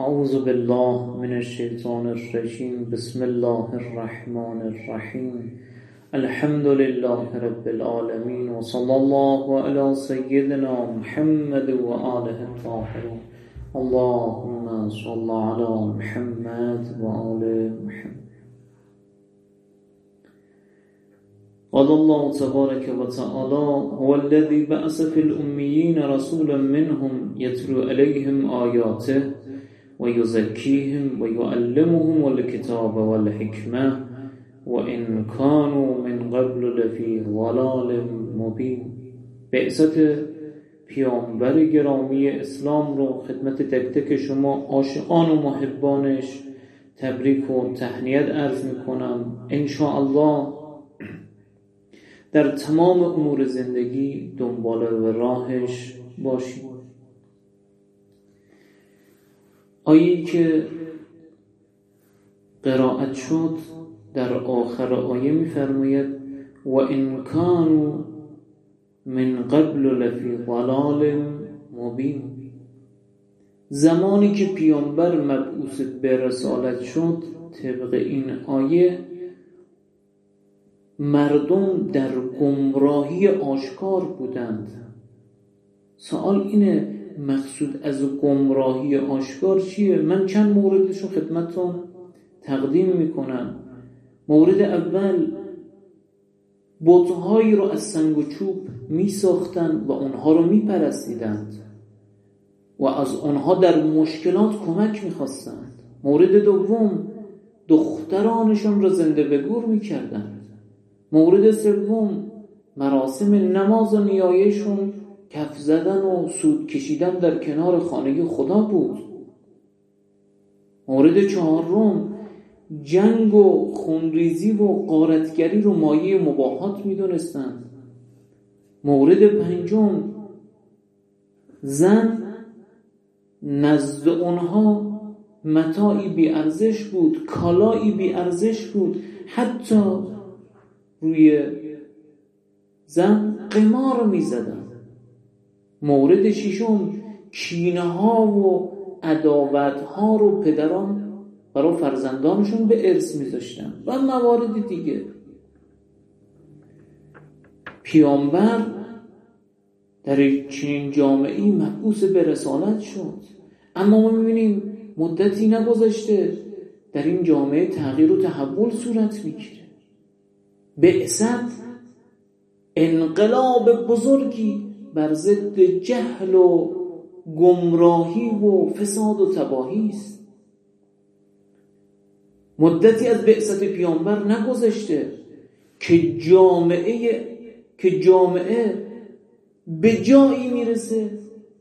اعوذ بالله من الشیطان الرجیم. بسم الله الرحمن الرحیم. الحمد لله رب العالمین و صلی الله علی سیدنا محمد و آله الطاهرین. اللهم صل علی محمد و آل محمد. قال الله تبارك وتعالى: هو الذي بعث في الأميين رسولا منهم يتلو عليهم آياته ويزكيهم ويعلمهم الكتاب والحكمة وإن كانوا من قبل لفي ضلال مبين. بعثت پیامبر گرامی اسلام رو خدمت تک تک شما عاشقان و محبانش تبریک و تهنیت عرض میکنم. انشاءالله در تمام امور زندگی دنبال راهش باشیم. آیه‌ای که قرائت شد در آخر آیه می‌فرماید: و ان کانوا من قبل لفی ضلال مبین. زمانی که پیامبر مبعوث به رسالت شد، طبق این آیه مردم در گمراهی آشکار بودند. سوال اینه مقصود از گمراهی آشکار چیه؟ من چند موردشو خدمتتون تقدیم میکنم. مورد اول، بت‌هایی رو از سنگ و چوب میساختند و اونها رو میپرستیدند و از اونها در مشکلات کمک میخواستند. مورد دوم، دخترانشون رو زنده به گور میکردند. مورد سوم، مراسم نماز و نیایشون کف زدن و سود کشیدن در کنار خانه خدا بود. مورد چهارم، جنگ و خونریزی و غارتگری رو مایه مباحات میدونستند. مورد پنجم، زن نزد اونها متاعی بی ارزش بود، کالایی بی ارزش بود، حتی روی زن قمار می زدن. مورد ششم، کینه ها و عداوت ها رو پدران برای فرزندانشون به ارث می داشتن و موارد دیگه. پیامبر در چنین جامعه‌ای مبعوث به رسالت شد، اما ما می‌بینیم مدتی نگذشته در این جامعه تغییر و تحول صورت می‌گیره. بعثت انقلاب بزرگی بر ضد جهل و گمراهی و فساد و تباهی است. مدتی از بعثت پیامبر نگذشته که جامعه به جایی میرسه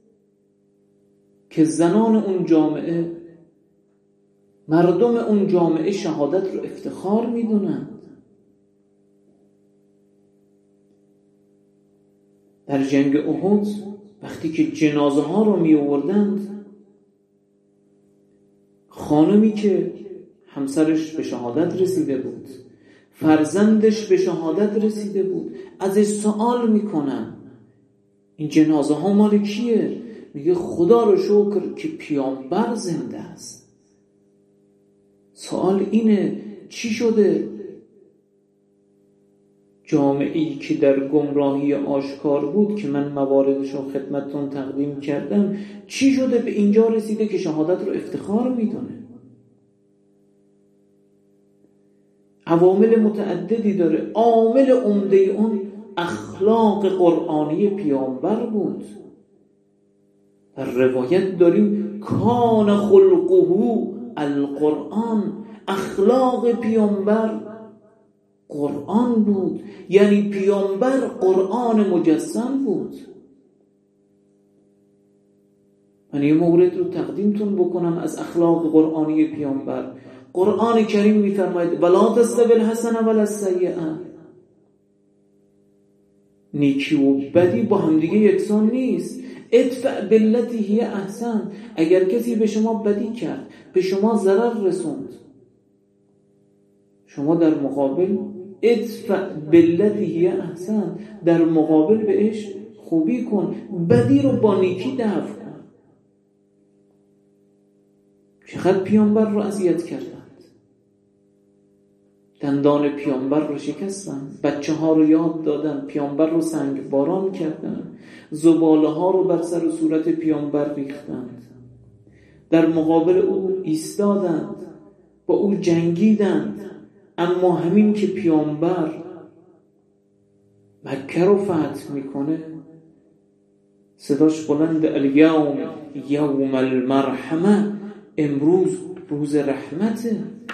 که زنان اون جامعه، مردم اون جامعه شهادت رو افتخار میدونن. در جنگ احد وقتی که جنازه ها رو می آوردند، خانمی که همسرش به شهادت رسیده بود، فرزندش به شهادت رسیده بود، ازش سوال میکنن این جنازه ها مال کیه؟ میگه خدا رو شکر که پیامبر زنده است. سوال اینه چی شده؟ جامعه‌ای که در گمراهی آشکار بود که من مواردش رو خدمتتون تقدیم کردم، چی شده به اینجا رسیده که شهادت رو افتخار میدونه؟ عوامل متعددی داره. عامل عمده اون اخلاق قرآنی پیامبر بود. در روایت داریم کان خلقه القرآن. اخلاق پیامبر قرآن بود، یعنی پیامبر قرآن مجسم بود. من یه مورد رو تقدیمتون بکنم از اخلاق قرآنی پیامبر. قرآن کریم میفرماید ولا تستوی الحسنه ولا السیئه. نیکی و بدی با همدیگه یکسان نیست. ادفع بالتی هی احسن. اگر کسی به شما بدی کرد، به شما ضرر رسوند، شما در مقابل ادفع بالتی هی احسن، در مقابل بهش خوبی کن، بدی رو با نیکی دفع کن. چقدر پیامبر رو اذیت کردند، دندان پیامبر رو شکستند، بچه ها رو یاد دادن، پیامبر رو سنگ باران کردند، زباله ها رو بر سر و صورت پیامبر ریختند، در مقابل او ایستادند، با او جنگیدند. اما همین که پیامبر مکه رو فتح میکنه، صداش بلند، الیوم یوم المرحمه، امروز روز رحمته،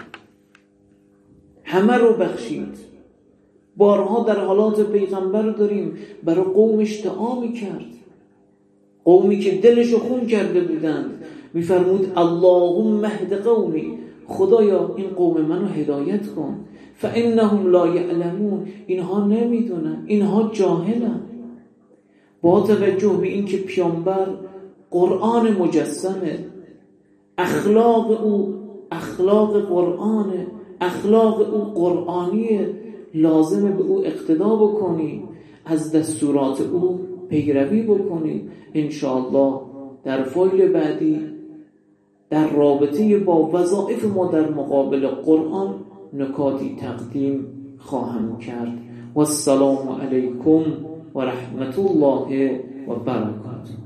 همه رو بخشید. بارها در حالات پیغمبر داریم برای قومش دعا میکرد، قومی که دلشو خون کرده بودند، میفرمود اللهم اهد قومی، خدایا این قوم منو هدایت کن، فانهم لا یعلمون، اینها نمیدونن، اینها جاهلن. با توجه به این که پیامبر قرآن مجسمه، اخلاق او اخلاق قرآنه، اخلاق او قرآنیه، لازمه به او اقتدا بکنی، از دستورات او پیروی بکنی. انشاءالله در فایل بعدی در رابطه با وظایف ما در مقابل قرآن نکاتی تقدیم خواهم کرد. و السلام علیکم و رحمت الله و برکاته.